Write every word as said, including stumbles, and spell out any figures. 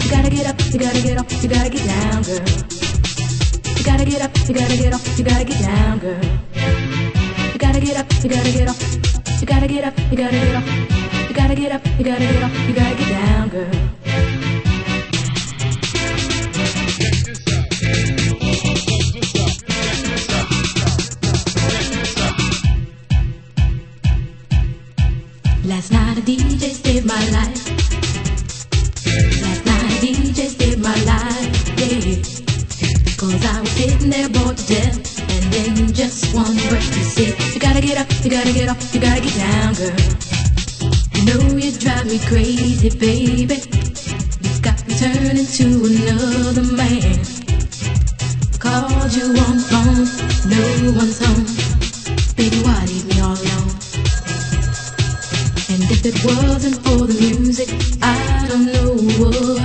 You gotta get up, you gotta get off, you gotta get down, girl. You gotta get up, you gotta get off, you gotta get down, girl. You gotta get up, you gotta get off, you gotta get up, you gotta get off, you gotta get up, you gotta get off, you gotta get down, girl. Last night a D J saved my life. Last night a D J saved my life, yeah. Cause I was sitting there bored to death, and in just one breath he said, you gotta get up, you gotta get off, you gotta get down, girl. You know you drive me crazy, baby. You got me turning to another man. Called you on the phone, no one's home. Baby, why leave me all alone? And if it wasn't for the music, I don't know what